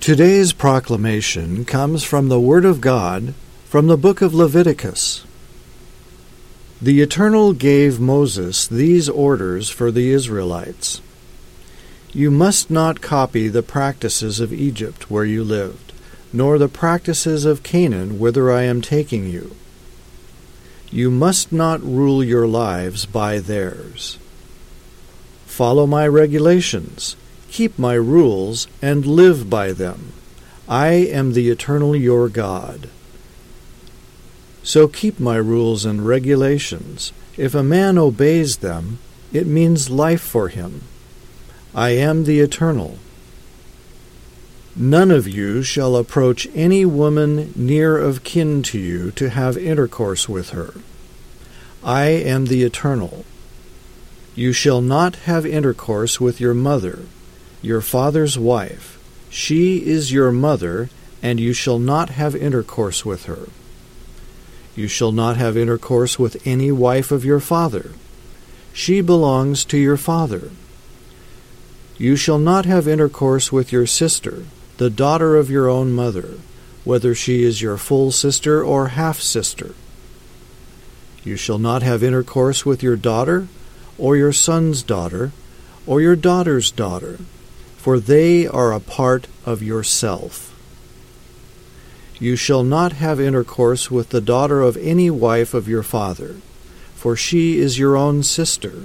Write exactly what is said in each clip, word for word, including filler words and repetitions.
Today's proclamation comes from the Word of God from the book of Leviticus. The Eternal gave Moses these orders for the Israelites. You must not copy the practices of Egypt where you lived, nor the practices of Canaan whither I am taking you. You must not rule your lives by theirs. Follow my regulations, keep my rules, and live by them. I am the Eternal your God. So keep my rules and regulations. If a man obeys them, it means life for him. I am the Eternal. None of you shall approach any woman near of kin to you to have intercourse with her. I am the Eternal. You shall not have intercourse with your mother, your father's wife. She is your mother, and you shall not have intercourse with her. You shall not have intercourse with any wife of your father. She belongs to your father. You shall not have intercourse with your sister, the daughter of your own mother, whether she is your full sister or half-sister. You shall not have intercourse with your daughter, or your son's daughter, or your daughter's daughter, for they are a part of yourself. You shall not have intercourse with the daughter of any wife of your father, for she is your own sister.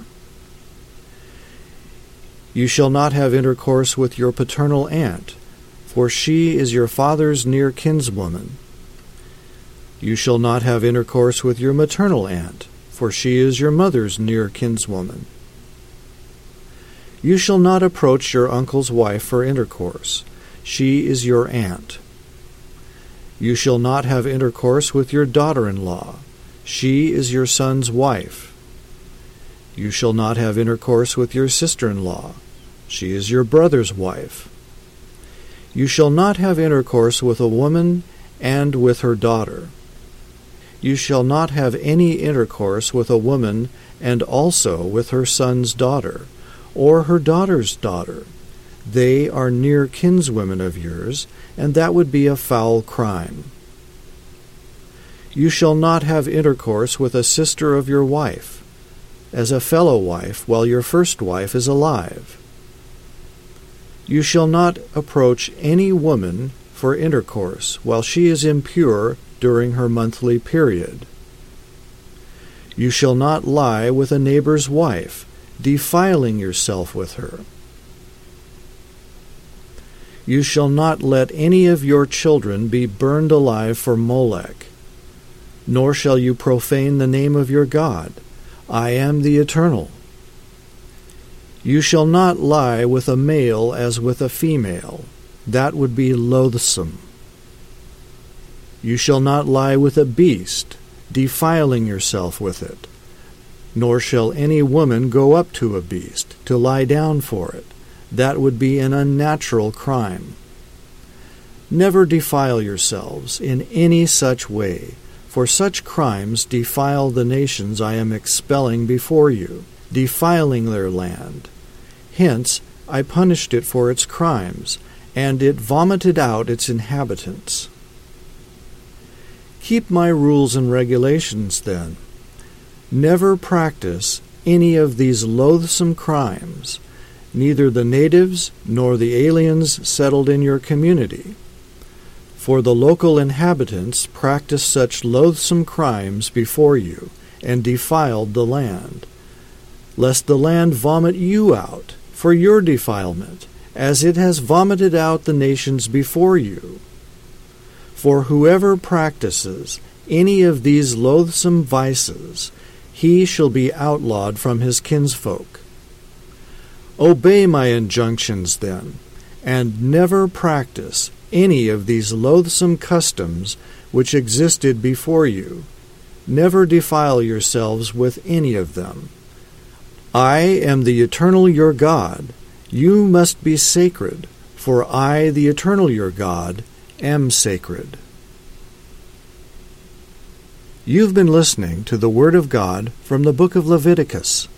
You shall not have intercourse with your paternal aunt, for she is your father's near kinswoman. You shall not have intercourse with your maternal aunt, for she is your mother's near kinswoman. You shall not approach your uncle's wife for intercourse. She is your aunt. You shall not have intercourse with your daughter-in-law. She is your son's wife. You shall not have intercourse with your sister-in-law. She is your brother's wife. You shall not have intercourse with a woman and with her daughter. You shall not have any intercourse with a woman and also with her son's daughter, or her daughter's daughter. They are near kinswomen of yours, and that would be a foul crime. You shall not have intercourse with a sister of your wife, as a fellow wife while your first wife is alive. You shall not approach any woman for intercourse while she is impure during her monthly period. You shall not lie with a neighbor's wife, defiling yourself with her. You shall not let any of your children be burned alive for Molech, nor shall you profane the name of your God. I am the Eternal. You shall not lie with a male as with a female. That would be loathsome. You shall not lie with a beast, defiling yourself with it. Nor shall any woman go up to a beast to lie down for it. That would be an unnatural crime. Never defile yourselves in any such way, for such crimes defile the nations I am expelling before you, defiling their land. Hence I punished it for its crimes, and it vomited out its inhabitants. Keep my rules and regulations, then. Never practice any of these loathsome crimes, neither the natives nor the aliens settled in your community. For the local inhabitants practiced such loathsome crimes before you, and defiled the land, lest the land vomit you out for your defilement, as it has vomited out the nations before you. For whoever practices any of these loathsome vices, he shall be outlawed from his kinsfolk. Obey my injunctions, then, and never practice any of these loathsome customs which existed before you. Never defile yourselves with any of them. I am the Eternal your God. You must be sacred, for I, the Eternal your God, am sacred. You've been listening to the Word of God from the book of Leviticus.